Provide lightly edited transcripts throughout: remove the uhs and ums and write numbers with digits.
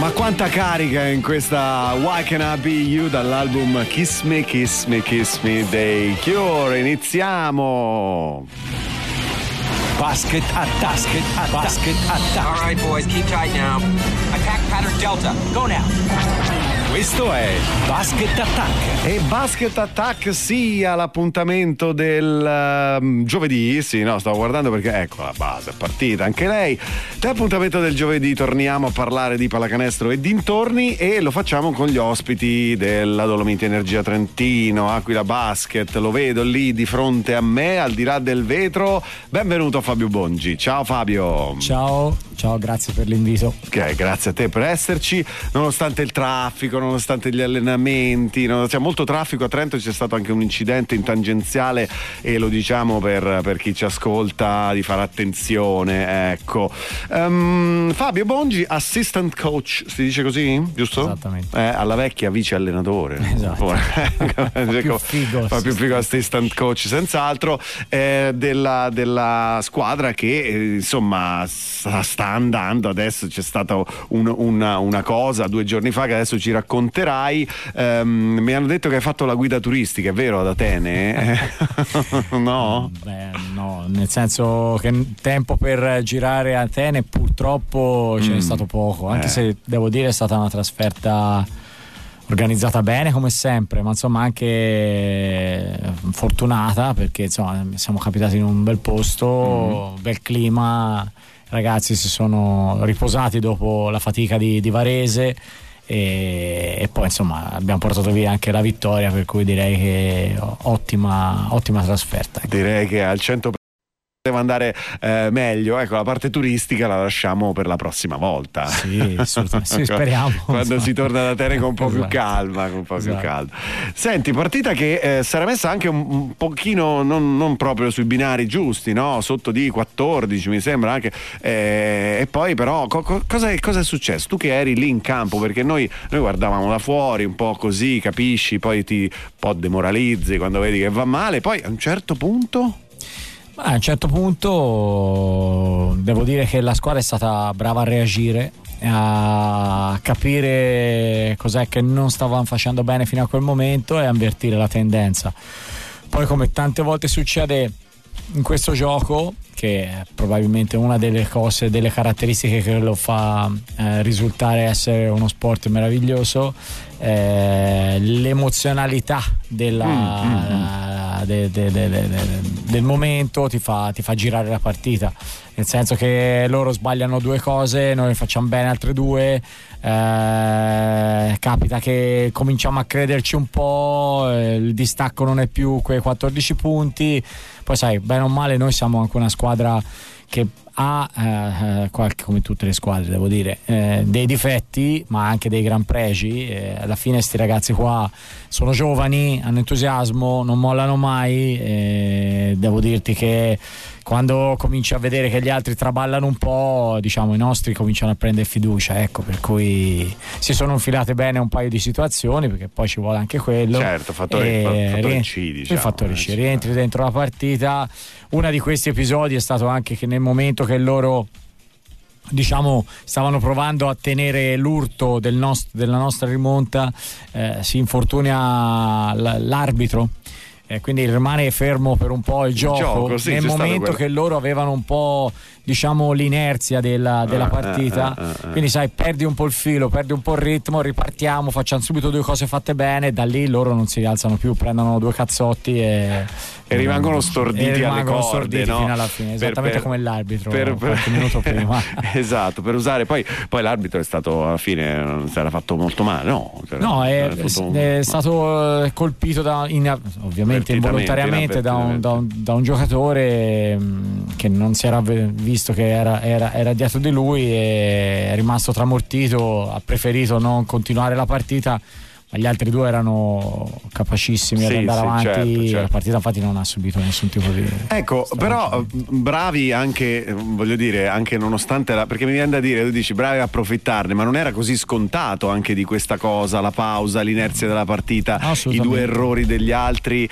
Ma quanta carica in questa Why Can I Be You dall'album Kiss Me, Kiss Me, Kiss Me dei Cure. Iniziamo! Basket Basket All right, boys, keep tight now. Attack pattern Delta. Go now. Questo è Basket Attack. E Basket Attack sia l'appuntamento del giovedì. Sì, no, stavo guardando perché ecco la base è partita anche lei. L'appuntamento del giovedì torniamo a parlare di pallacanestro e dintorni e lo facciamo con gli ospiti della Dolomiti Energia Trentino, Aquila Basket. Lo vedo lì di fronte a me, al di là del vetro. Benvenuto Fabio Bongi. Ciao Fabio. Ciao, grazie per l'invito. Ok, grazie a te per esserci, nonostante il traffico, nonostante gli allenamenti, c'è molto traffico a Trento, c'è stato anche un incidente in tangenziale e lo diciamo per chi ci ascolta di fare attenzione, ecco. Fabio Bongi, assistant coach, si dice così, giusto? Esattamente. Alla vecchia vice allenatore. Esatto. Fa più figo assistant coach, senz'altro, della squadra che insomma sta andando. Adesso c'è stata una cosa 2 giorni fa che adesso ci racconterai. Mi hanno detto che hai fatto la guida turistica, è vero, ad Atene? No? Beh, no, nel senso che tempo per girare a Atene purtroppo ce n'è stato poco, anche se devo dire è stata una trasferta organizzata bene come sempre, ma insomma anche fortunata, perché insomma siamo capitati in un bel posto, bel clima, i ragazzi si sono riposati dopo la fatica di Varese e poi insomma abbiamo portato via anche la vittoria, per cui direi che ottima trasferta. Direi che al 100% deve andare meglio, ecco, la parte turistica la lasciamo per la prossima volta. Sì, assolutamente. Sì, speriamo quando si torna da Atene con un po' più calma, più caldo. Senti, partita che sarà messa anche un pochino non proprio sui binari giusti, no? Sotto di 14 mi sembra anche, e poi però cosa è successo? Tu che eri lì in campo, perché noi guardavamo da fuori un po' così, capisci, poi ti un po' demoralizzi quando vedi che va male, poi a un certo punto devo dire che la squadra è stata brava a reagire, a capire cos'è che non stavamo facendo bene fino a quel momento e a invertire la tendenza. Poi, come tante volte succede in questo gioco, che è probabilmente una delle caratteristiche che lo fa risultare essere uno sport meraviglioso, l'emozionalità del momento ti fa girare la partita, nel senso che loro sbagliano 2 cose, noi facciamo bene altre 2, capita che cominciamo a crederci un po', il distacco non è più quei 14 punti, poi sai, bene o male noi siamo anche una squadra che ha come tutte le squadre devo dire dei difetti ma anche dei gran pregi, alla fine sti ragazzi qua sono giovani, hanno entusiasmo, non mollano mai, devo dirti che quando cominci a vedere che gli altri traballano un po', diciamo i nostri cominciano a prendere fiducia, ecco, per cui si sono infilate bene un paio di situazioni, perché poi ci vuole anche quello. Certo, fattore C, diciamo. Il fattore C, rientri dentro la partita. Uno di questi episodi è stato anche che nel momento che loro, diciamo, stavano provando a tenere l'urto della nostra rimonta, si infortuna l'arbitro, quindi rimane fermo per un po' il gioco sì, nel momento che loro avevano un po', diciamo, l'inerzia della partita, quindi sai, perdi un po' il filo, perdi un po' il ritmo, ripartiamo, facciamo subito 2 cose fatte bene, da lì loro non si rialzano più, prendono 2 cazzotti e rimangono storditi alle corde, no? Fino alla fine, esattamente come l'arbitro qualche minuto prima. Esatto, per usare poi l'arbitro è stato, alla fine non si era fatto molto male, no? È stato colpito ovviamente involontariamente da un giocatore che non si era visto che era dietro di lui, e è rimasto tramortito, ha preferito non continuare la partita, ma gli altri 2 erano capacissimi ad andare avanti, certo. La partita infatti non ha subito nessun tipo di però bravi anche, voglio dire, anche nonostante perché mi viene da dire, tu dici bravi a approfittarne, ma non era così scontato anche di questa cosa, la pausa, l'inerzia della partita, i 2 errori degli altri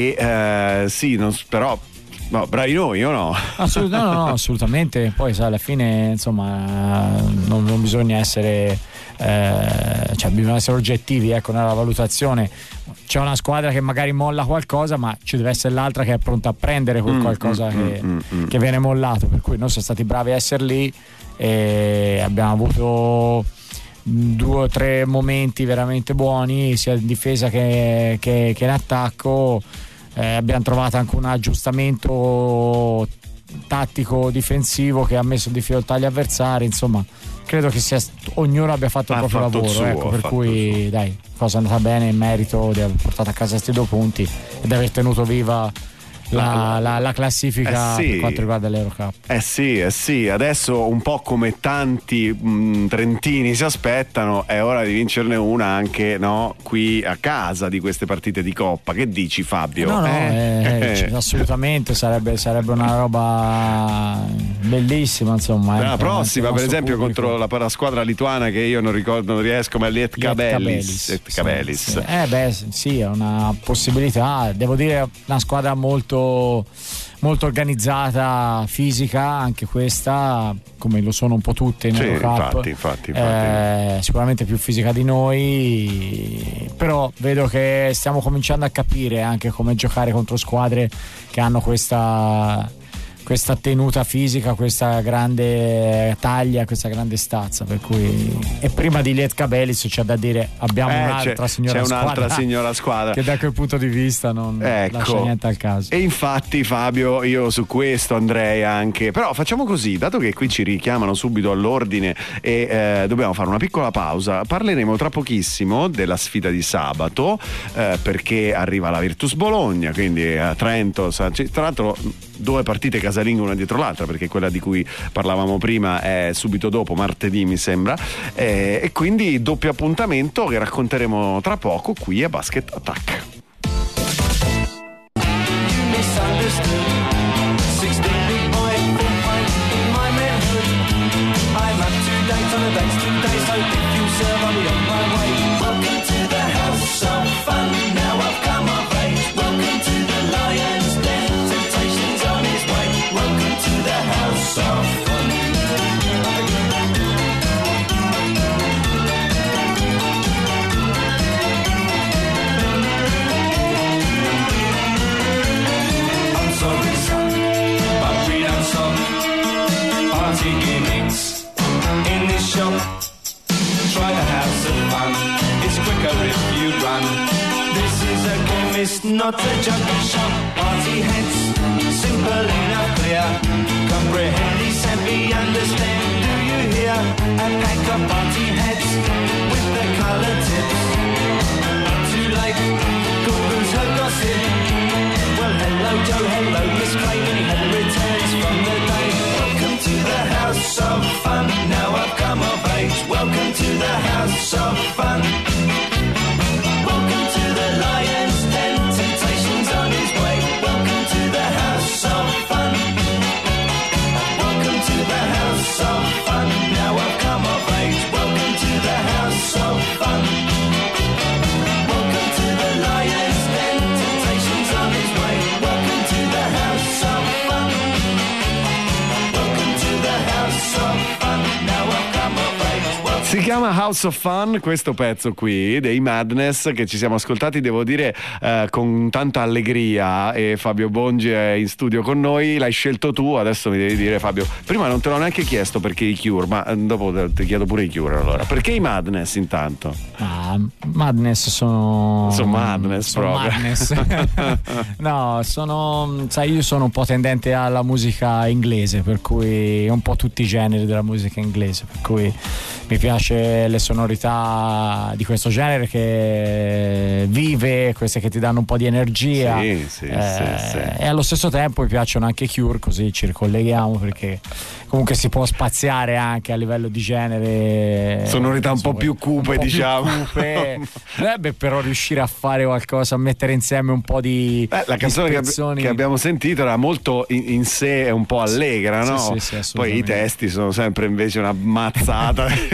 però no, bravi noi o no? No, assolutamente. Poi sai, alla fine insomma non bisogna essere cioè bisogna essere oggettivi, ecco, nella valutazione. C'è una squadra che magari molla qualcosa, ma ci deve essere l'altra che è pronta a prendere quel qualcosa che viene mollato, per cui noi siamo stati bravi a essere lì e abbiamo avuto 2 o 3 momenti veramente buoni sia in difesa che in attacco. Abbiamo trovato anche un aggiustamento tattico difensivo che ha messo in difficoltà gli avversari, insomma credo che ognuno abbia fatto il proprio lavoro, suo, ecco, per cui dai, cosa è andata bene in merito di aver portato a casa questi 2 punti e di aver tenuto viva la classifica per quanto riguarda l'Eurocup. Sì, adesso un po' come tanti trentini si aspettano, è ora di vincerne una anche, no, qui a casa di queste partite di Coppa. Che dici, Fabio? Assolutamente sarebbe una roba bellissima, insomma. La prossima, per esempio, pubblico. contro la squadra lituana che io non riesco, ma è Lietkabelis. Sì, è una possibilità, devo dire, una squadra molto organizzata, fisica, anche questa, come lo sono un po' tutte in Eurocup. Infatti. Sicuramente più fisica di noi, però vedo che stiamo cominciando a capire anche come giocare contro squadre che hanno questa tenuta fisica, questa grande taglia, questa grande stazza, per cui, e prima di Lietkabelis c'è da dire abbiamo un'altra signora squadra che da quel punto di vista non lascia niente al caso. E infatti, Fabio, io su questo andrei anche, però facciamo così, dato che qui ci richiamano subito all'ordine e dobbiamo fare una piccola pausa, parleremo tra pochissimo della sfida di sabato, perché arriva la Virtus Bologna, quindi a Trento, tra l'altro 2 partite casalinghe una dietro l'altra, perché quella di cui parlavamo prima è subito dopo, martedì mi sembra, e quindi doppio appuntamento che racconteremo tra poco qui a Basket Attack. Not a junkie shop, party heads, simple enough, clear. Comprehend, and be understand, do you hear? A pack of party heads with the colored tips. Too late, Google's her gossip. Well, hello Joe, hello Miss Craven, and returns from the day. Welcome to the house of fun, now I've come of age. Welcome to the house of fun. Welcome to the Lion's Den. On his way. Welcome to the house of fun. Welcome to the house of fun. Now I've come of age. Welcome to the house of fun. Welcome to the Lion's Den. Temptations on his way. Welcome to the house of fun. Welcome to the house of fun. Now I've come of age. Si chiama House of Fun questo pezzo qui dei Madness, che ci siamo ascoltati, devo dire, con tanta allegria, e Fabio Bongi è in studio con noi. L'hai scelto tu, adesso mi devi dire, Fabio, prima non te l'ho neanche chiesto perché i Cure, ma dopo ti chiedo pure i Cure. Allora, perché i Madness intanto? Madness sono Madness proprio. Madness. No, sai, io sono un po' tendente alla musica inglese, per cui un po' tutti i generi della musica inglese, per cui mi piace le sonorità di questo genere che vive, queste che ti danno un po' di energia. Sì. E allo stesso tempo mi piacciono anche i Cure, così ci ricolleghiamo, perché comunque si può spaziare anche a livello di genere, sonorità un po' più cupe, diciamo. Dovrebbe però riuscire a fare qualcosa, a mettere insieme un po' di la canzone che abbiamo sentito era molto in sé, un po' allegra, no? Sì, poi i testi sono sempre invece una mazzata. Per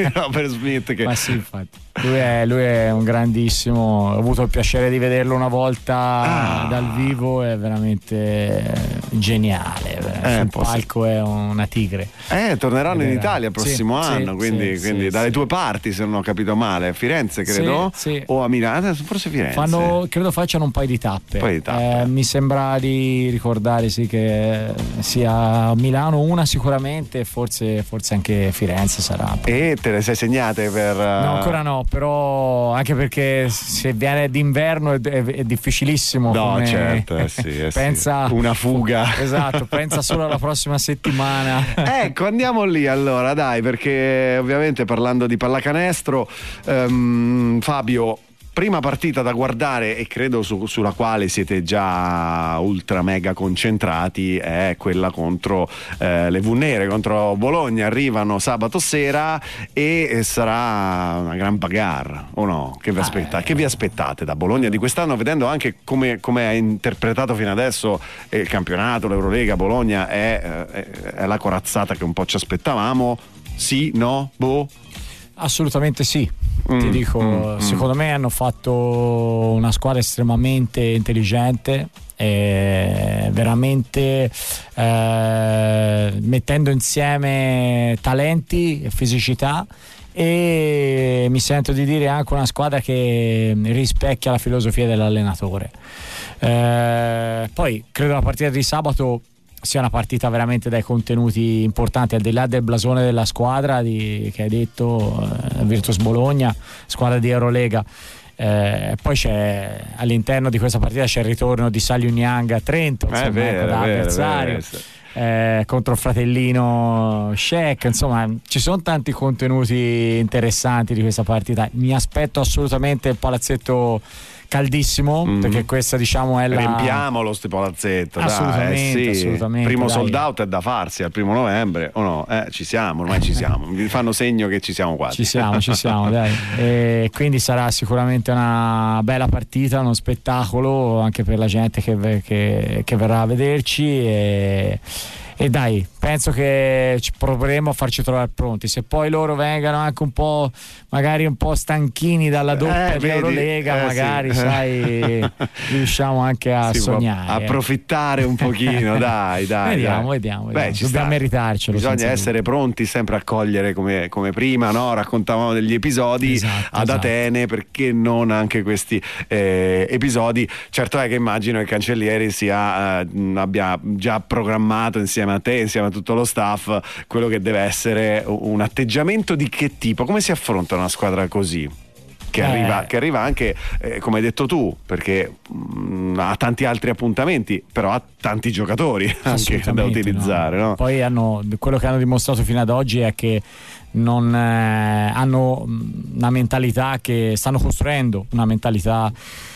Smith che... Ma sì, infatti. Lui è un grandissimo, ho avuto il piacere di vederlo una volta dal vivo, è veramente geniale, sul palco è una tigre. Torneranno in Italia il prossimo anno, quindi dalle tue parti, se non ho capito male, a Firenze credo, o a Milano, forse Firenze. Credo facciano un paio di tappe. Mi sembra di ricordare che sia Milano una sicuramente, forse anche Firenze sarà. E te le sei segnate per... No, ancora no, però anche perché se viene d'inverno è difficilissimo. No, certo, pensa una fuga. Esatto, pensa solo alla prossima settimana. Ecco, andiamo lì allora, dai, perché ovviamente parlando di pallacanestro, Fabio, prima partita da guardare e credo sulla quale siete già ultra mega concentrati è quella contro le Vunere, contro Bologna. Arrivano sabato sera e sarà una gran bagarre, o no? Che vi aspettate? Che vi aspettate da Bologna di quest'anno, vedendo anche come ha interpretato fino adesso il campionato, l'Eurolega? Bologna è la corazzata che un po' ci aspettavamo? Sì? No? Boh? Assolutamente sì. Ti dico, secondo me hanno fatto una squadra estremamente intelligente, veramente mettendo insieme talenti e fisicità, e mi sento di dire anche una squadra che rispecchia la filosofia dell'allenatore. Poi credo la partita di sabato sia una partita veramente dai contenuti importanti, al di là del blasone della squadra che hai detto, Virtus Bologna, squadra di Eurolega. Poi c'è all'interno di questa partita c'è il ritorno di Saliu Niang a Trento, da avversario. Contro il fratellino Sheck, insomma ci sono tanti contenuti interessanti di questa partita. Mi aspetto assolutamente il palazzetto caldissimo, perché questa diciamo è la... Riempiamolo sto palazzetto, assolutamente, assolutamente. Primo sold out è da farsi al 1 novembre, o no? Ci siamo, ormai ci siamo. Mi fanno segno che ci siamo quasi. Ci siamo dai. E quindi sarà sicuramente una bella partita, uno spettacolo anche per la gente che verrà a vederci, e dai, penso che ci proveremo a farci trovare pronti. Se poi loro vengano anche un po', magari un po' stanchini dalla doppia di Eurolega, magari sai, riusciamo anche a sognare, approfittare un pochino. dai. Vediamo. Dobbiamo meritarcelo. Bisogna essere pronti sempre a cogliere come prima, no? Raccontavamo degli episodi ad Atene, perché non anche questi episodi? Certo è che immagino che Cancellieri abbia già programmato insieme a te, insieme a tutto lo staff, quello che deve essere un atteggiamento di che tipo? Come si affronta una squadra così? Che arriva anche, come hai detto tu, perché ha tanti altri appuntamenti, però ha tanti giocatori anche da utilizzare, no? Poi quello che hanno dimostrato fino ad oggi è che non hanno una mentalità, che stanno costruendo una mentalità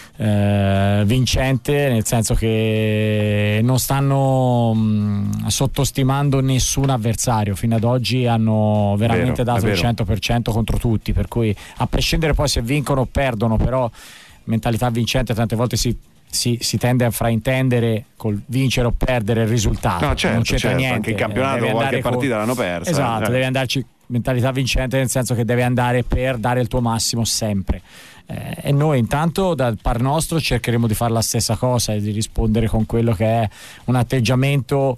vincente, nel senso che non stanno sottostimando nessun avversario. Fino ad oggi hanno veramente dato il 100% contro tutti, per cui a prescindere poi se vincono o perdono, però mentalità vincente tante volte si tende a fraintendere col vincere o perdere il risultato. No, certo, non c'entra niente. Anche in campionato qualche partita l'hanno persa. Esatto, devi andarci mentalità vincente, nel senso che devi andare per dare il tuo massimo sempre. E noi intanto dal par nostro cercheremo di fare la stessa cosa e di rispondere con quello che è un atteggiamento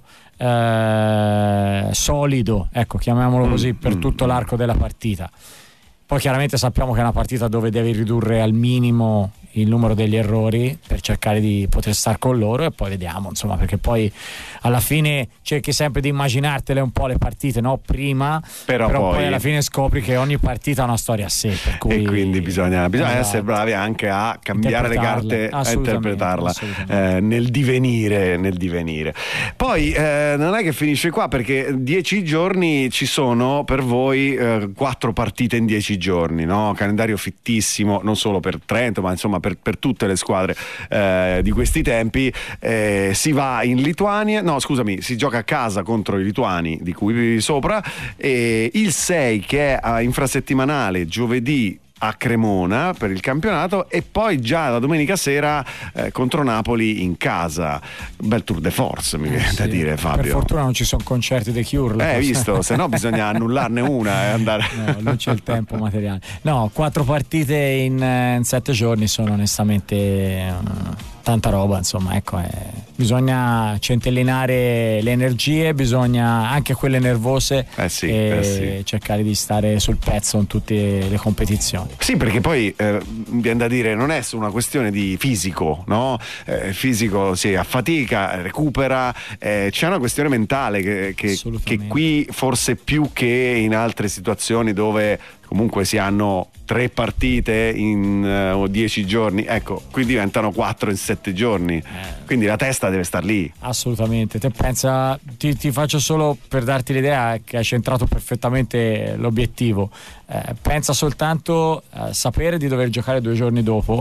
solido, ecco, chiamiamolo così, per tutto l'arco della partita. Poi chiaramente sappiamo che è una partita dove devi ridurre al minimo il numero degli errori per cercare di poter star con loro, e poi vediamo, insomma, perché poi alla fine cerchi sempre di immaginartele un po' le partite, no? Prima, però poi alla fine scopri che ogni partita ha una storia a sé, per cui... E quindi bisogna essere bravi anche a cambiare le carte, a interpretarla nel divenire. Poi non è che finisce qua, perché 10 giorni ci sono per voi, 4 partite in 10 giorni, no? Calendario fittissimo, non solo per Trento, ma insomma per tutte le squadre di questi tempi. Si va in Lituania, si gioca a casa contro i lituani di cui sopra, il 6 che è infrasettimanale, giovedì a Cremona per il campionato e poi già la domenica sera contro Napoli in casa. Bel tour de force, mi viene da dire, Fabio. Per fortuna non ci sono concerti dei Cure. Hai visto? Se no bisogna annullarne una e andare. No, non c'è il tempo materiale. No, 4 partite in 7 giorni sono onestamente tanta roba, insomma, ecco, bisogna centellinare le energie, bisogna anche quelle nervose e cercare di stare sul pezzo in tutte le competizioni. Sì, perché poi viene da dire non è solo una questione di fisico, no? Il fisico si affatica, recupera, c'è una questione mentale che qui forse più che in altre situazioni dove comunque si hanno 3 partite in 10 giorni, ecco, qui diventano 4 in 7 giorni, quindi la testa deve star lì. Assolutamente. Te pensa, ti faccio solo per darti l'idea che hai centrato perfettamente l'obiettivo. Pensa soltanto a sapere di dover giocare 2 giorni dopo,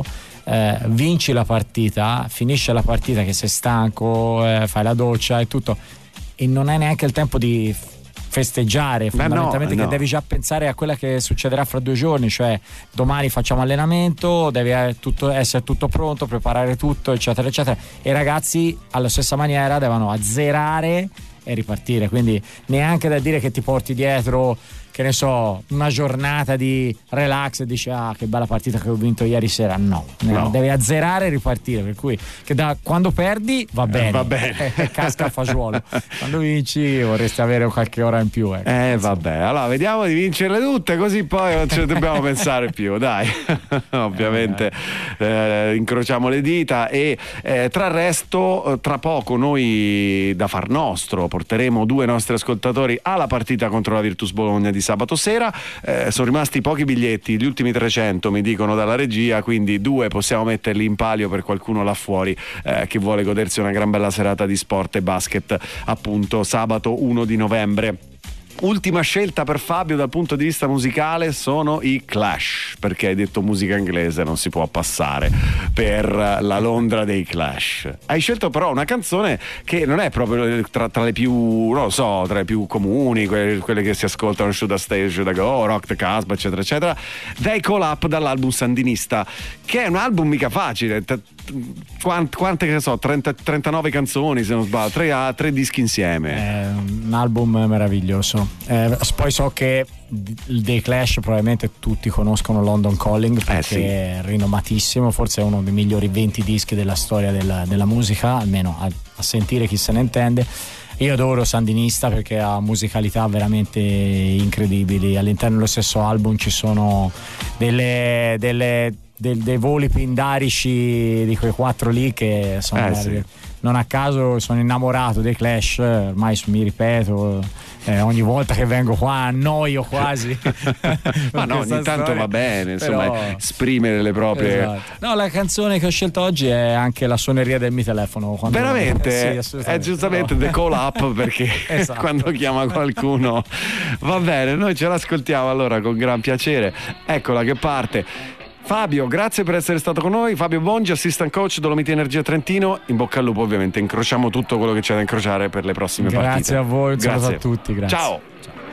vinci la partita, finisce la partita che sei stanco, fai la doccia e tutto, e non hai neanche il tempo di festeggiare, fondamentalmente, che devi già pensare a quella che succederà fra 2 giorni, cioè domani facciamo allenamento, devi essere tutto pronto, preparare tutto, eccetera eccetera, e i ragazzi alla stessa maniera devono azzerare e ripartire, quindi neanche da dire che ti porti dietro, che ne so, una giornata di relax e dici che bella partita che ho vinto ieri sera. No. Devi azzerare e ripartire, per cui che da quando perdi va bene. Casca a fagiolo, quando vinci vorresti avere qualche ora in più, ecco. Vabbè, allora vediamo di vincerle tutte, così poi non ce ne dobbiamo pensare più, dai. Ovviamente incrociamo le dita e tra il resto tra poco noi da far nostro porteremo 2 nostri ascoltatori alla partita contro la Virtus Bologna di sabato sera. Sono rimasti pochi biglietti, gli ultimi 300 mi dicono dalla regia, quindi 2 possiamo metterli in palio per qualcuno là fuori che vuole godersi una gran bella serata di sport e basket, appunto sabato 1 di novembre. Ultima scelta per Fabio dal punto di vista musicale sono i Clash, perché hai detto musica inglese, non si può passare per la Londra dei Clash. Hai scelto però una canzone che non è proprio tra le più, non lo so, tra le più comuni, quelle che si ascoltano, Should I Stay, Should I Go, Rock the Casbah, eccetera eccetera. They Call Up dall'album Sandinista, che è un album mica facile. Quante che ne so, 39 canzoni se non sbaglio, 3 dischi insieme. È un album meraviglioso. Poi so che dei Clash probabilmente tutti conoscono London Calling, perché è rinomatissimo, forse è uno dei migliori 20 dischi della storia della musica, almeno a sentire chi se ne intende. Io adoro Sandinista perché ha musicalità veramente incredibili. All'interno dello stesso album ci sono dei voli pindarici di quei 4 lì che sono non a caso sono innamorato dei Clash, ormai mi ripeto, ogni volta che vengo qua annoio quasi. Ma no, ogni tanto va bene, insomma, però esprimere le proprie. Esatto. No, la canzone che ho scelto oggi è anche la suoneria del mio telefono. Veramente? È giustamente The Call Up, perché quando chiama qualcuno va bene, noi ce l'ascoltiamo allora con gran piacere. Eccola che parte. Fabio, grazie per essere stato con noi. Fabio Bongi, assistant coach Dolomiti Energia Trentino. In bocca al lupo, ovviamente incrociamo tutto quello che c'è da incrociare per le prossime partite. Grazie a voi, grazie a tutti, grazie. Ciao.